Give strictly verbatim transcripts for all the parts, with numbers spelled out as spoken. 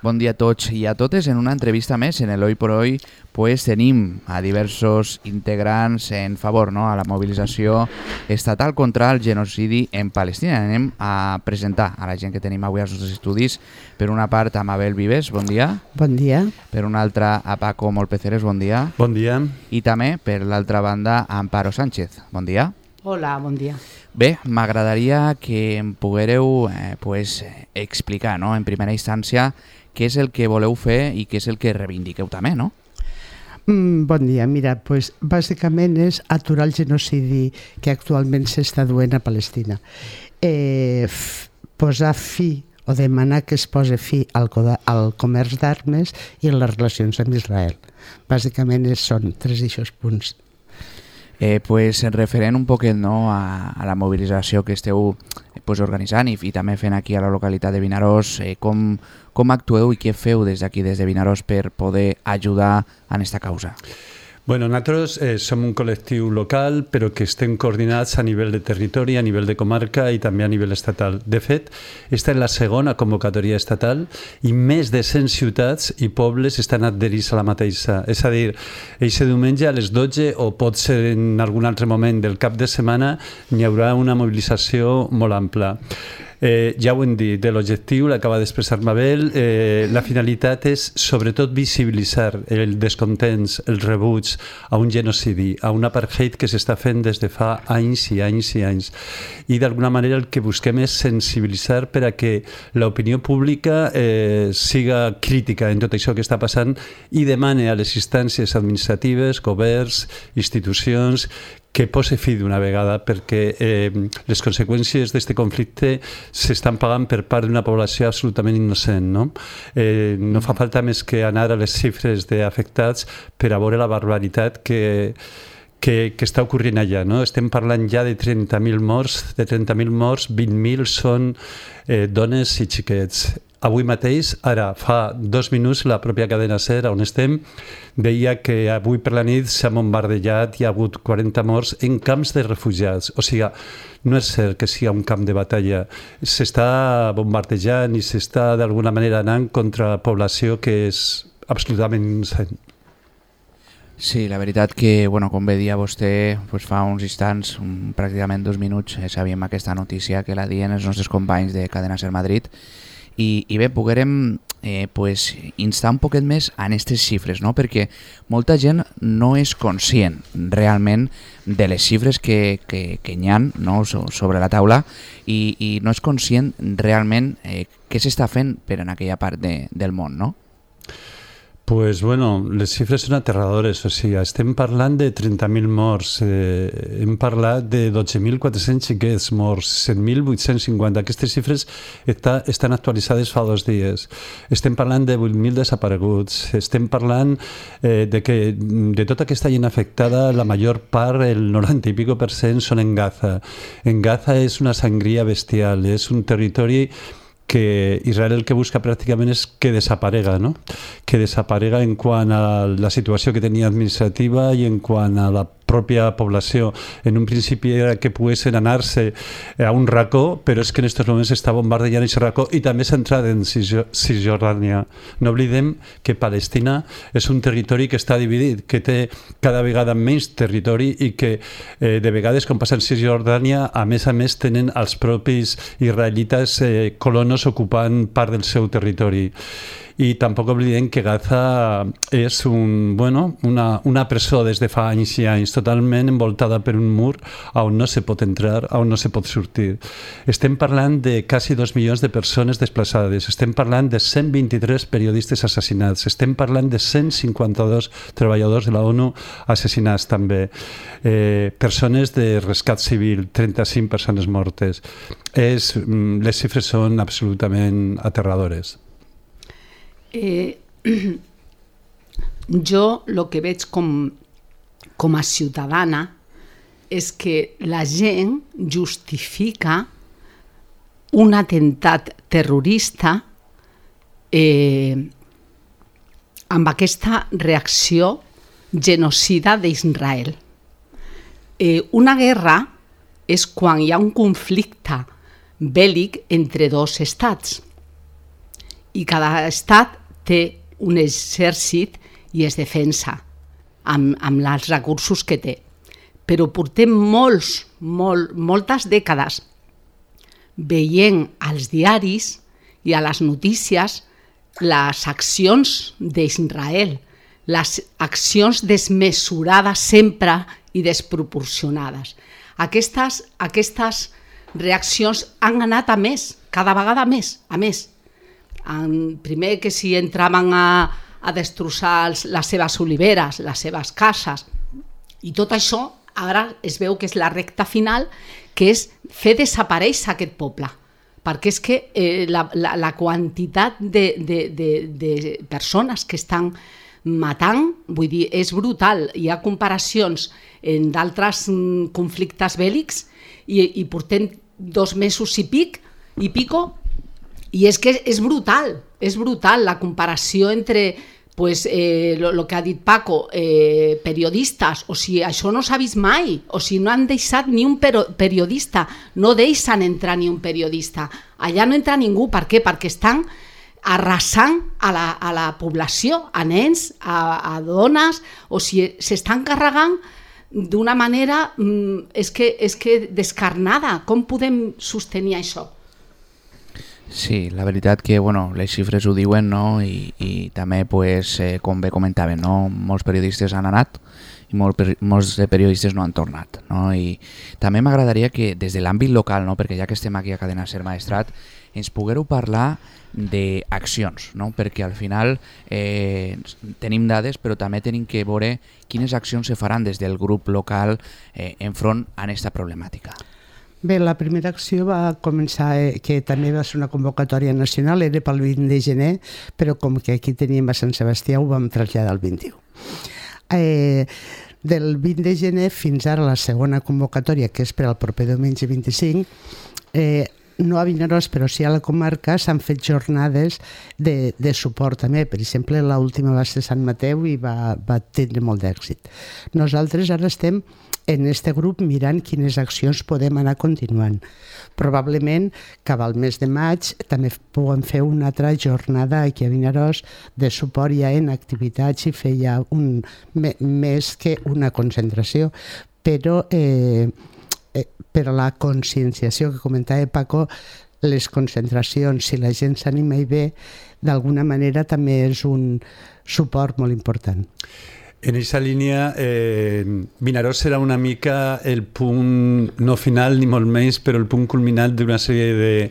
Bon dia a tots i a totes. En una entrevista més en el Hoy por Hoy pues, tenim a diversos integrants en favor, no?, a la mobilització estatal contra el genocidi en Palestina. Anem a presentar a la gent que tenim avui als nostres estudis. Per una part, a Mabel Vives, bon dia. Bon dia. Per una altra, a Paco Molpeceres, bon dia. Bon dia. I també, per l'altra banda, a Amparo Sánchez, bon dia. Hola, bon dia. Bé, m'agradaria que em poguéreu eh, pues, explicar, no?, en primera instància què és el que voleu fer i què és el que reivindiqueu també, no? Mm, bon dia. Mira, pues, bàsicament és aturar el genocidi que actualment s'està duent a Palestina. Eh, f- posar fi o demanar que es posi fi al, coda- al comerç d'armes i en les relacions amb Israel. Bàsicament és, són tres d'aixòs punts. Eh, pues, referent un poquet, no, a, a la mobilització que esteu pues, organitzant i, i també fent aquí a la localitat de Vinaròs, eh, com, com actueu i què feu des d'aquí, des de Vinaròs, per poder ajudar en aquesta causa? Bueno, nosaltres eh, som un col·lectiu local, però que estem coordinats a nivell de territori, a nivell de comarca i també a nivell estatal. De fet, esta és la segona convocatòria estatal i més de cent ciutats i pobles estan adherits a la mateixa. És a dir, aquest diumenge a les dotze o pot ser en algun altre moment del cap de setmana n'hi haurà una mobilització molt ampla. Eh, ja ho hem dit, de l'objectiu, l'acaba d'expressar Mabel, eh, la finalitat és sobretot visibilitzar el descontents, el rebuig a un genocidi, a un apartheid que s'està fent des de fa anys i anys i anys. I d'alguna manera el que busquem és sensibilitzar per a que l'opinió pública eh, siga crítica en tot això que està passant i demane a les instàncies administratives, governs, institucions, que posi fi d'una vegada, perquè eh, les conseqüències d'aquest conflicte s'estan pagant per part d'una població absolutament innocent. No, eh, no fa falta més que anar a les xifres d'afectats per a veure la barbaritat que, que, que està ocorrent allà. No? Estem parlant ja de trenta mil morts, de trenta mil morts, vint mil són eh, dones i xiquets. Avui mateix, ara fa dos minuts, la pròpia cadena SER, on estem, deia que avui per la nit s'ha bombardejat, hi ha hagut quaranta morts en camps de refugiats. O sigui, no és cert que sigui un camp de batalla. S'està bombardejant i s'està d'alguna manera anant contra població que és absolutament innocent. Sí, la veritat que, bueno, com bé dia vostè, pues fa uns instants, un, pràcticament dos minuts, eh, sabíem aquesta notícia que la dien els nostres companys de Cadena SER Madrid. I, i bé, poguérem eh, pues, instar un poquet més en aquestes xifres, no? Perquè molta gent no és conscient realment de les xifres que, que, que hi ha, no?, so, sobre la taula i, i no és conscient realment eh, què s'està fent per en aquella part de, del món, no? Pues bueno, les xifres són aterradores, o sigui, estem parlant de trenta mil morts, eh, hem parlat de dotze mil quatre-cents xiquets morts, set mil vuit-cents cinquanta, aquestes xifres està, estan actualitzades fa dos dies, estem parlant de vuit mil desapareguts, estem parlant eh, de que de tota aquesta gent afectada, la major part, el noranta i pico per cent, són en Gaza. En Gaza és una sangria bestial, és un territori que Israel el que busca pràcticament és que desaparega, no? Que desaparega en quant a la situació que tenia administrativa i en quant a la pròpia població. En un principi era que poguessin anar-se a un racó, però és que en aquests moments s'està bombardejant aquest racó i també s'ha entrat en Cisjordània. No oblidem que Palestina és un territori que està dividit, que té cada vegada menys territori i que eh, de vegades, com passa en Cisjordània, a més a més tenen els propis israelites eh, colonos ocupant part del seu territori. I tampoc oblidem que Gaza és un, bueno, una, una presó des de fa anys i anys, totalment envoltada per un mur on no se pot entrar, on no se pot sortir. Estem parlant de quasi dos milions de persones desplaçades, estem parlant de cent vint-i-tres periodistes assassinats, estem parlant de cent cinquanta-dos treballadors de la ONU assassinats també, eh, persones de rescat civil, trenta-cinc persones mortes. És, les xifres són absolutament aterradores. Eh, jo el que veig com, com a ciutadana és que la gent justifica un atemptat terrorista eh, amb aquesta reacció genocida d'Israel. Eh, una guerra és quan hi ha un conflicte bèl·lic entre dos estats. i cada estat té un exèrcit i es defensa amb, amb els recursos que té. Però portem molts, molt, moltes dècades veient als diaris i a les notícies les accions d'Israel, les accions desmesurades sempre i desproporcionades. Aquestes, aquestes reaccions han anat a més, cada vegada més, a més. En, primer que si entraven a, a destrossar els, les seves oliveres, les seves cases, i tot això ara es veu que és la recta final, que és fer desaparèixer aquest poble, perquè és que eh, la, la, la quantitat de, de, de, de persones que estan matant, vull dir, és brutal. Hi ha comparacions en d'altres mm, conflictes bèl·lics i, i portem dos mesos i pic, i pico, i és que és brutal, és brutal la comparació entre pues, eh, lo, lo que ha dit Paco, eh, periodistes, o si això no s'ha vist mai, o si no han deixat ni un pero, periodista, no deixen entrar ni un periodista. Allà no entra ningú, per què? Perquè estan arrasant a la, a la població, a nens, a, a dones, o si s'estan carregant d'una manera mm, és que, és que descarnada. Com podem sostenir això? Sí, la veritat que bueno, les xifres ho diuen, no? I, i també, pues, eh, com bé comentaven, no? Molts periodistes han anat i molt, molts periodistes no han tornat. No? I també m'agradaria que des de l'àmbit local, no? Perquè ja que estem aquí a Cadena Ser Maestrat, ens poguéreu parlar d'accions, no? Perquè al final eh, tenim dades, però també tenim que veure quines accions se faran des del grup local eh, enfront a aquesta problemàtica. Bé, la primera acció va començar, eh, que també va ser una convocatòria nacional, era pel vint de gener, però com que aquí teníem a Sant Sebastià ho vam traslladar al vint-i-u. Eh, del vint de gener fins ara la segona convocatòria, que és per al proper diumenge vint-i-cinc, eh, no a Vinaròs, però sí a la comarca, s'han fet jornades de, de suport també. Per exemple, l'última va ser Sant Mateu i va, va tindre molt d'èxit. Nosaltres ara estem en este grup mirant quines accions podem anar continuant. Probablement, cap al mes de maig, també podem fer una altra jornada aquí a Vinaròs de suport ja en activitats i fer ja un, més que una concentració. Però eh, eh, per a la conscienciació que comentava Paco, les concentracions, si la gent s'anima i ve, d'alguna manera també és un suport molt important. En aquesta línia, eh, Vinaròs serà una mica el punt, no final ni molt menys, però el punt culminant d'una sèrie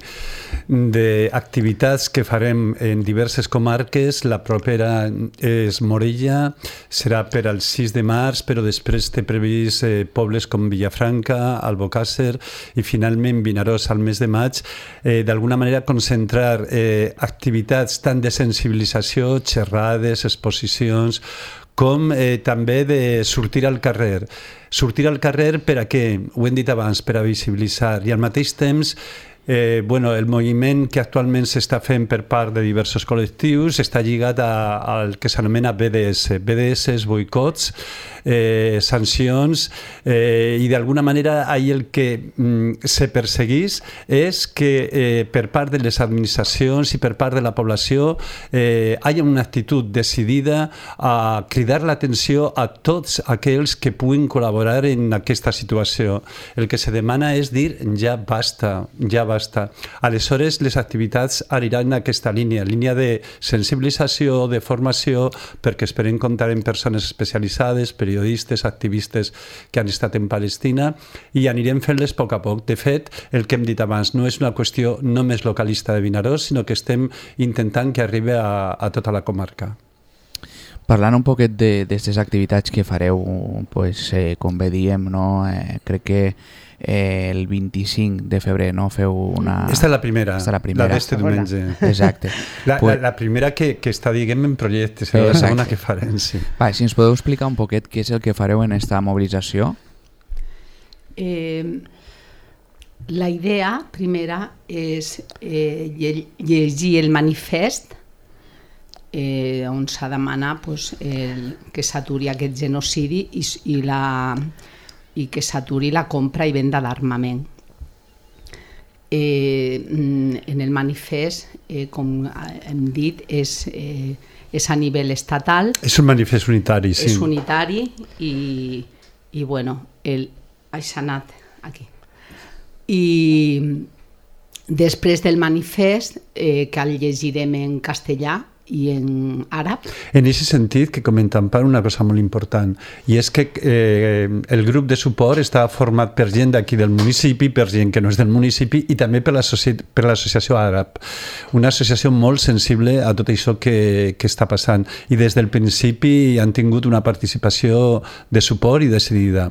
d'activitats que farem en diverses comarques. La propera és Morella, serà per al sis de març, però després té previst eh, pobles com Villafranca, Albocàsser i finalment Vinaròs al mes de maig. Eh, D'alguna manera concentrar eh, activitats tant de sensibilització, xerrades, exposicions, com eh, també de sortir al carrer. Sortir al carrer per a què? Ho hem dit abans, per a visibilitzar. I al mateix temps, eh, bueno, el moviment que actualment s'està fent per part de diversos col·lectius està lligat a, al que s'anomena B D S. B D S és boicots, eh, sancions, eh, i d'alguna manera ahir el que mm, se perseguís és que eh, per part de les administracions i per part de la població eh, hi ha una actitud decidida a cridar l'atenció a tots aquells que puguin col·laborar en aquesta situació. El que se demana és dir ja basta, ja basta. Aleshores, les activitats aniran en aquesta línia, línia de sensibilització, de formació, perquè esperem comptar amb persones especialitzades, periodistes, activistes que han estat en Palestina, i anirem fent-les a poc a poc. De fet, el que hem dit abans no és una qüestió només localista de Vinaròs, sinó que estem intentant que arribi a, a tota la comarca. Parlant un poquet d'aquestes activitats que fareu, pues, eh, com bé diem, no? eh, crec que eh, el vint-i-cinc de febrer no? Feu una... Esta és la primera, Esta la primera. la d'este diumenge. Exacte. La, pues... la, la primera que, que està, diguem, en projecte, serà la segona que farem, sí. Va, si ens podeu explicar un poquet què és el que fareu en esta mobilització? Eh, la idea primera és eh, llegir el manifest eh, on s'ha demanat pues, el, que s'aturi aquest genocidi i, i, la, i que s'aturi la compra i venda d'armament. eh, en el manifest, eh, com hem dit, és, eh, és a nivell estatal. És un manifest unitari, sí. És unitari i, i bueno, el, s'ha anat aquí. I després del manifest, eh, que el llegirem en castellà i en àrab. En aquest sentit, que comenta Amparo una cosa molt important, i és que eh, el grup de suport està format per gent d'aquí del municipi, per gent que no és del municipi, i també per l'Associació Àrab, una associació molt sensible a tot això que, que està passant, i des del principi han tingut una participació de suport i decidida.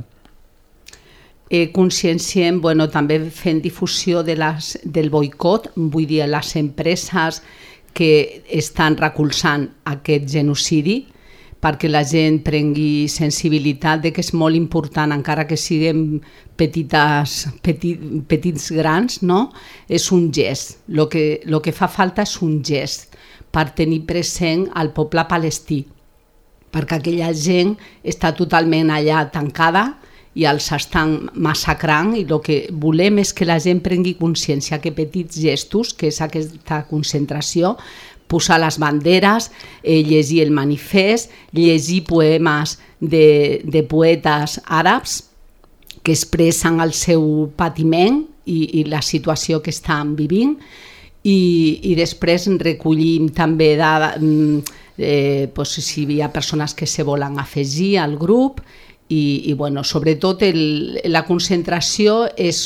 Eh, conscienciem, bueno, també fent difusió de les, del boicot, vull dir, les empreses que estan recolzant aquest genocidi, perquè la gent prengui sensibilitat de que és molt important, encara que siguem petites, petit, petits grans, no? És un gest. El que, lo que fa falta és un gest per tenir present al poble palestí, perquè aquella gent està totalment allà tancada i els estan massacrant, i el que volem és que la gent prengui consciència que petits gestos, que és aquesta concentració, posar les banderes, eh, llegir el manifest, llegir poemes de, de poetes àrabs que expressen el seu patiment i, i la situació que estan vivint, i, i després recollim també de, eh, pues, si hi ha persones que se volen afegir al grup. I, i bueno, sobretot el, la concentració és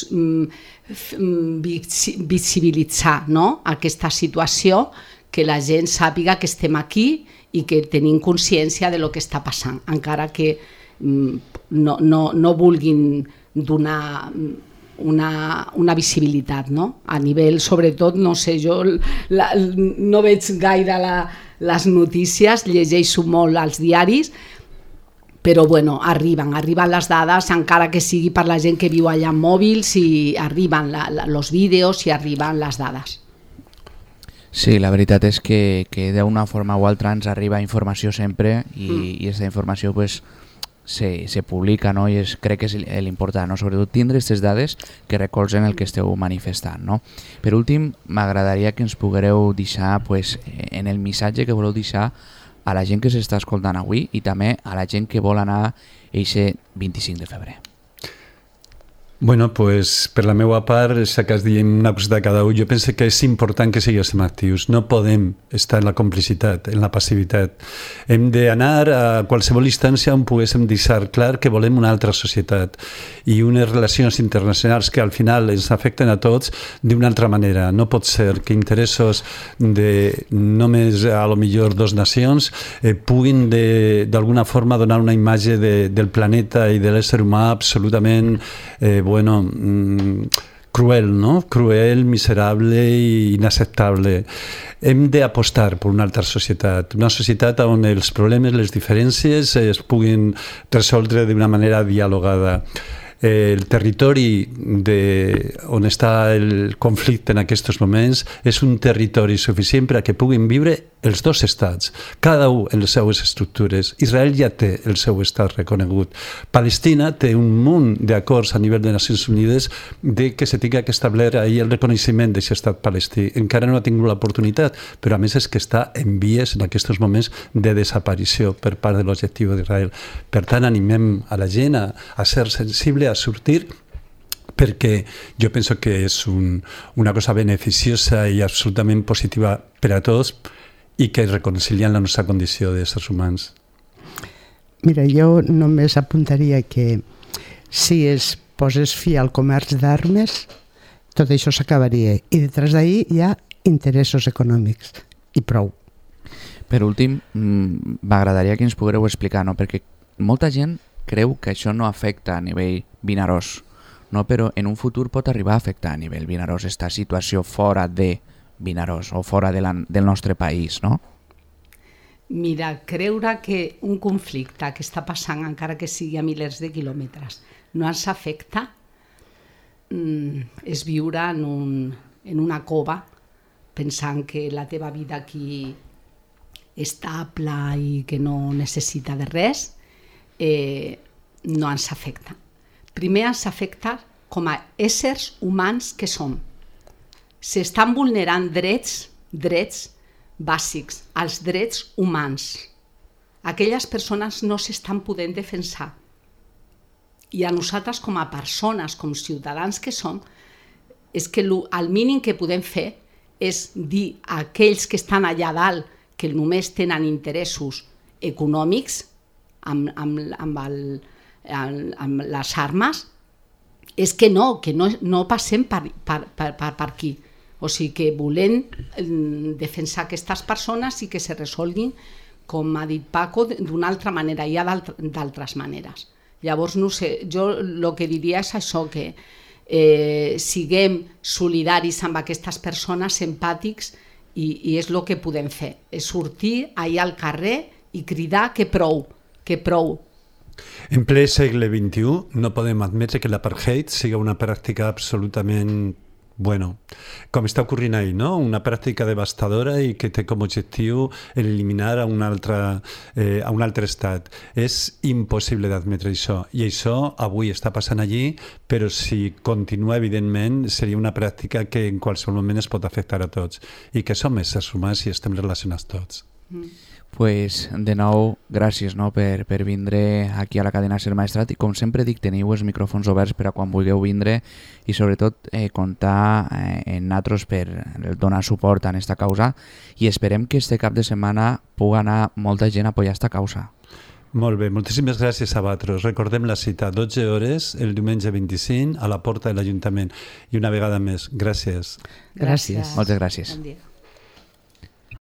mm, visibilitzar, no? Aquesta situació, que la gent sàpiga que estem aquí i que tenim consciència de lo que està passant, encara que mm, no, no, no vulguin donar una, una visibilitat, no? A nivell, sobretot, no sé, jo la, no veig gaire la, les notícies, llegeixo molt als diaris, però bueno, arriben, arriben les dades, encara que sigui per la gent que viu allà amb mòbils, i arriben la, la, els vídeos i arriben les dades. Sí, la veritat és que, que d'una forma o altra ens arriba informació sempre, i, mm. i aquesta informació pues, se, se publica, no? I és, crec que és l'important, no? Sobretot tindre aquestes dades que recolzen el que esteu manifestant, no? Per últim, m'agradaria que ens poguereu deixar pues, en el missatge que voleu deixar a la gent que s'està escoltant avui, i també a la gent que vol anar a aquest vint-i-cinc de febrer. Bueno, pues, per la meva part, ja que has dit una cosa de cada un, jo penso que és important que siguem actius. No podem estar en la complicitat, en la passivitat. Hem d'anar a qualsevol instància on poguéssim deixar clar que volem una altra societat i unes relacions internacionals que al final ens afecten a tots d'una altra manera. No pot ser que interessos de només a lo millor dos nacions eh, puguin d'alguna forma donar una imatge de, del planeta i de l'ésser humà absolutament eh, bueno, mmm, cruel, ¿no? Cruel, miserable i inacceptable. Hem d'apostar per una altra societat, una societat on els problemes, les diferències es puguin resoldre d'una manera dialogada. El territori de, on està el conflicte en aquests moments és un territori suficient per a que puguin viure els dos estats, cada un en les seues estructures. Israel ja té el seu estat reconegut. Palestina té un munt d'acords a nivell de Nacions Unides de que se tingui que establir ahir el reconeixement d'aquest estat palestí. Encara no ha tingut l'oportunitat, però a més és que està en vies en aquests moments de desaparició per part de l'objectiu d'Israel. Per tant, animem a la gent a, a ser sensible, a sortir, perquè jo penso que és un, una cosa beneficiosa i absolutament positiva per a tots i que reconcilien la nostra condició d'éssers humans. Mira, jo només apuntaria que si es posés fi al comerç d'armes, tot això s'acabaria. I detrás d'ahí hi ha interessos econòmics, i prou. Per últim, m'agradaria que ens poguéreu explicar, no? Perquè molta gent creu que això no afecta a nivell Vinaròs, no? Però en un futur pot arribar a afectar a nivell Vinaròs aquesta situació fora de Vinaròs o fora de la, del nostre país, no? Mira, creure que un conflicte que està passant, encara que sigui a milers de quilòmetres, no ens afecta mm, és viure en, un, en una cova pensant que la teva vida aquí estable i que no necessita de res, eh, no ens afecta. Primer ens afecta com a éssers humans que som. s'estan vulnerant drets, drets bàsics, els drets humans. Aquelles persones no s'estan podent defensar. I a nosaltres, com a persones, com ciutadans que som, és que el mínim que podem fer és dir a aquells que estan allà dalt, que només tenen interessos econòmics amb, amb, amb, el, amb les armes, és que no, que no, no passem per, per, per, per aquí. O sigui que volem defensar aquestes persones i que se resolguin, com ha dit Paco, d'una altra manera. Hi ha d'altres maneres. Llavors, no sé, jo el que diria és això, que eh, siguem solidaris amb aquestes persones, empàtics, i, i és el que podem fer. És sortir allà al carrer i cridar que prou, que prou. En ple segle vint-i-u no podem admetre que l'apartheid sigui una pràctica absolutament, bueno, com està ocorrint ahir, no? Una pràctica devastadora i que té com a objectiu eliminar a un altre, eh, a un altre estat. És impossible d'admetre això. I això avui està passant allí, però si continua, evidentment, seria una pràctica que en qualsevol moment es pot afectar a tots. I que som éssers humans i estem relacionats tots. Mm. Pues, de nou, gràcies, no, per, per vindre aquí a la cadena Ser Maestrat, i com sempre dic, teniu els micròfons oberts per a quan vulgueu vindre i sobretot eh, comptar eh, en nosaltres per donar suport a aquesta causa, i esperem que este cap de setmana pugui anar molta gent a apoyar aquesta causa. Molt bé, moltíssimes gràcies a vosaltres. Recordem la cita, dotze hores, el diumenge vint-i-cinc, a la porta de l'Ajuntament. I una vegada més, gràcies. Gràcies. Moltes gràcies. Bon dia.